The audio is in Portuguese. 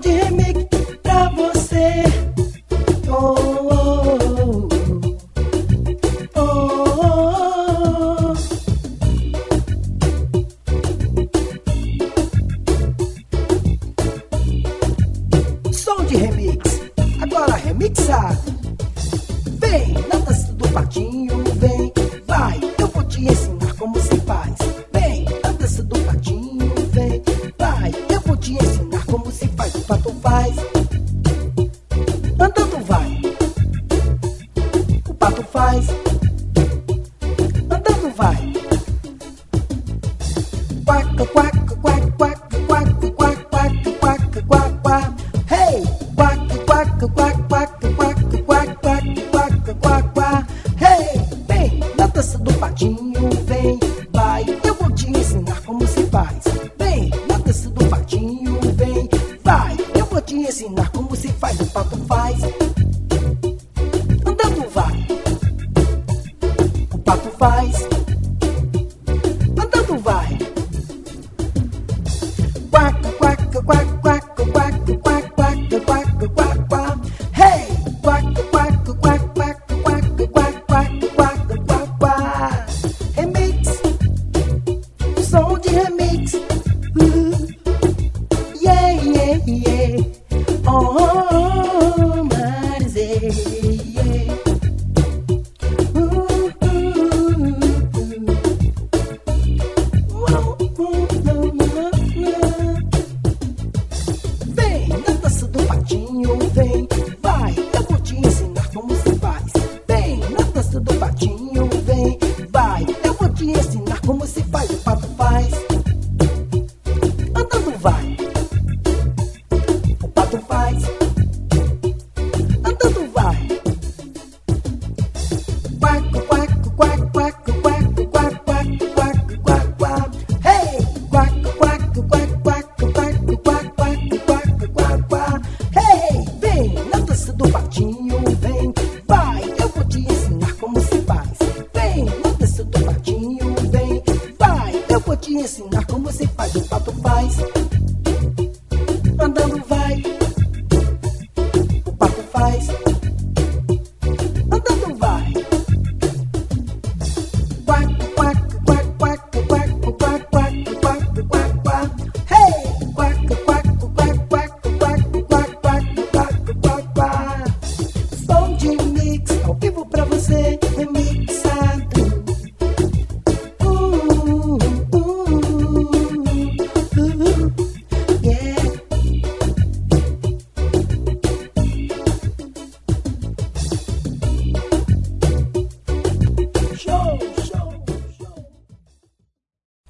de remix pra você. Oh, oh, oh, oh, oh. Som de remix, agora remixar. Vem na dança do patinho, vem, vai, eu vou te ensinar como se faz. Vem na dança do patinho, vem, vai, eu vou te ensinar como se faz. O pato faz, andando vai. O pato faz, andando vai. Quaca, quaca, quaca, quaca, quaca, quaca, quaca, quaca, quaca, quaca. Hey! Quaca, quaca, quaca, quaca, quaca, quaca, quaca, quaca, quaca, quaca. Hey! Vem na dança do patinho, vem, vai, eu vou te ensinar como se faz. Vem na dança do patinho, vem, vai, eu vou te ensinar como se faz. O pato faz, andando vai. O pato faz, andando vai. Quaca, quaca, quaca, quaca, quaca, quaca, quaca, quaca, quaca, quaca. Hey! Quaca, quaca, quaca, quaca, quaca, quaca, quaca, quaca, quaca, quaca. Remix, som de remix. Yeah, yeah, yeah. Oh, oh, oh, Marizê, yeah. Vem na dança do patinho, vem, vai, eu vou te ensinar como se faz. Vem na dança do patinho.